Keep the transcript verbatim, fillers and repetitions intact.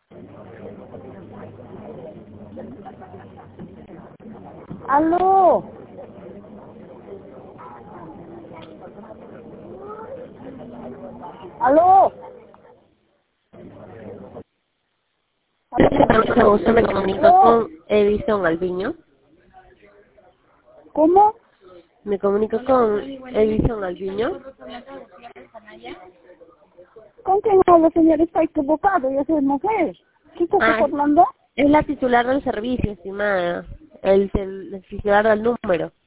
Aló. Aló. Mucho gusto, me comunico con Edison Alviño. ¿Cómo? Me comunico con Edison Alviño. ¿Con quién hablo, señor? Está equivocado, yo soy mujer. ¿Qué está Ah, hablando? es la titular del servicio, estimada. El, el, el titular del número.